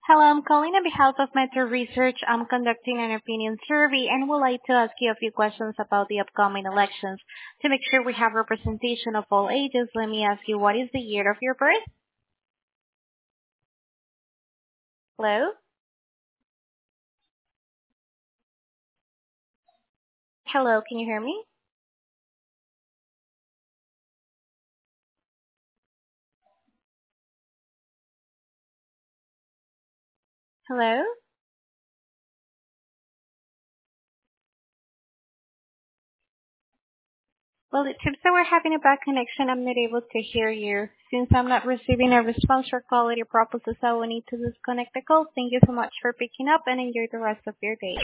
Hello, I'm calling on behalf of Metro Research. I'm conducting an opinion survey and would like to ask you a few questions about the upcoming elections. To make sure we have representation of all ages, let me ask you, what is the year of your birth? Hello? Hello, can you hear me? Hello? Well, it seems that we're having a bad connection. I'm not able to hear you. Since I'm not receiving a response for quality purposes, I will need to disconnect the call. Thank you so much for picking up and enjoy the rest of your day.